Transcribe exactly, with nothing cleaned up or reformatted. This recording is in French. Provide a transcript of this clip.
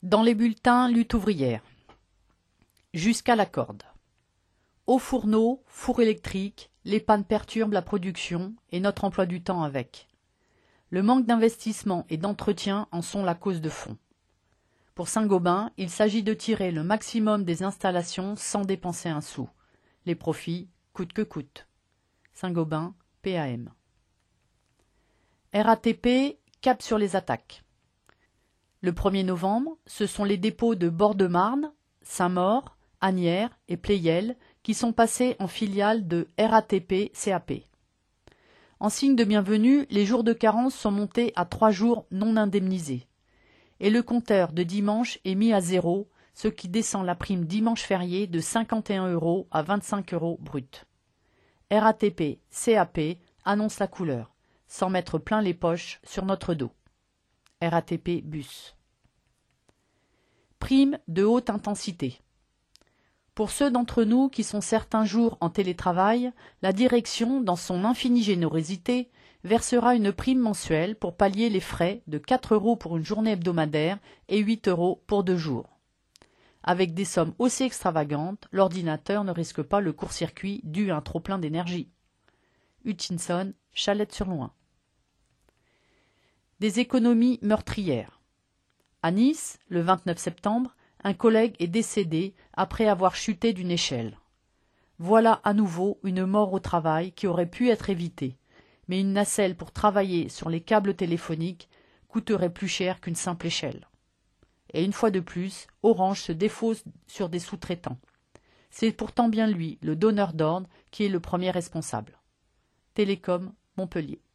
Dans les bulletins lutte ouvrière. Jusqu'à la corde. Au fourneau, four électrique, les pannes perturbent la production et notre emploi du temps avec. Le manque d'investissement et d'entretien en sont la cause de fond. Pour Saint-Gobain, il s'agit de tirer le maximum des installations sans dépenser un sou. Les profits coûtent que coûte. Saint-Gobain, P A M. R A T P, cap sur les attaques. Le premier novembre, ce sont les dépôts de Bord-de-Marne, Saint-Maur, Asnières et Pleyel qui sont passés en filiale de R A T P C A P. En signe de bienvenue, les jours de carence sont montés à trois jours non indemnisés. Et le compteur de dimanche est mis à zéro, ce qui descend la prime dimanche férié de cinquante et un euros à vingt-cinq euros brut. R A T P C A P annonce la couleur, sans mettre plein les poches sur notre dos. R A T P Bus. Prime de haute intensité. Pour ceux d'entre nous qui sont certains jours en télétravail, la direction, dans son infinie générosité, versera une prime mensuelle pour pallier les frais de quatre euros pour une journée hebdomadaire et huit euros pour deux jours. Avec des sommes aussi extravagantes, l'ordinateur ne risque pas le court-circuit dû à un trop-plein d'énergie. Hutchinson, Chalette-sur-Loing. Des économies meurtrières. À Nice, le vingt-neuf septembre, un collègue est décédé après avoir chuté d'une échelle. Voilà à nouveau une mort au travail qui aurait pu être évitée, mais une nacelle pour travailler sur les câbles téléphoniques coûterait plus cher qu'une simple échelle. Et une fois de plus, Orange se défausse sur des sous-traitants. C'est pourtant bien lui, le donneur d'ordre, qui est le premier responsable. Télécom, Montpellier.